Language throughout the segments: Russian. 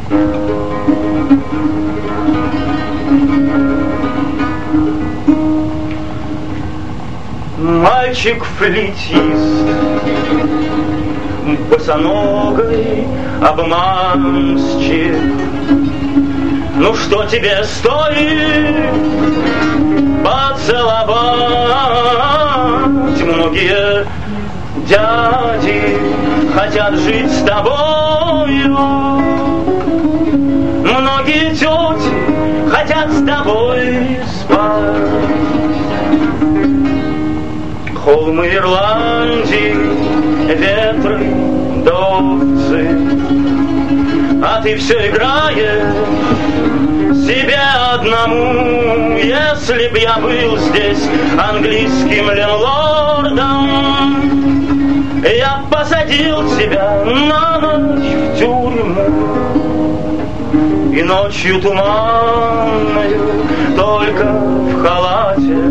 Мальчик-флейтист, босоногой обманщик, ну что тебе стоит поцеловать? Многие дяди хотят жить с тобою, многие тети хотят с тобой спать. Холмы Ирландии, ветры, довцы, а ты все играешь себе одному. Если б я был здесь английским ленлордом, я посадил тебя на ночь в тюрьму, и ночью туманную, только в халате,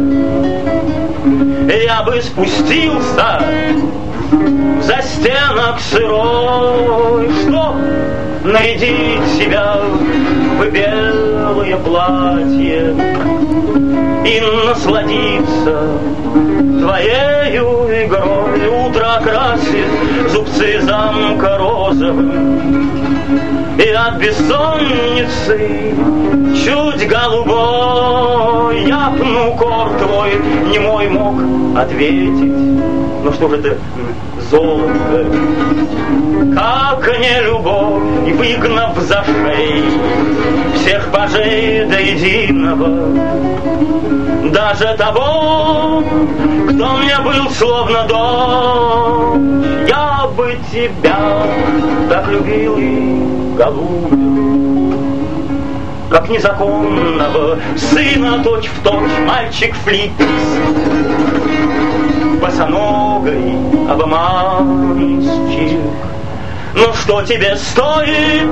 я бы спустился за стенок сырой, чтоб нарядить себя в белое платье и насладиться твоею игрой. Утро окрасит зубцы замка розовым, и от бессонницы чуть голубой я пну кор твой немой мог ответить. Ну что же это золото, как не любовь, и выгнав за шеи всех пажей до единого, даже того, кто мне был словно дочь, я бы тебя так любил и голубил, как незаконного сына точь-в-точь мальчик-флейтист, босоногой обманщик. Ну что тебе стоит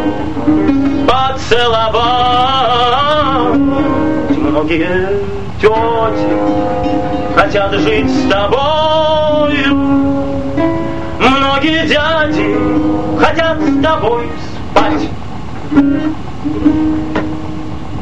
поцеловать? Многие тети хотят жить с тобою, многие дяди хотят с тобой спать.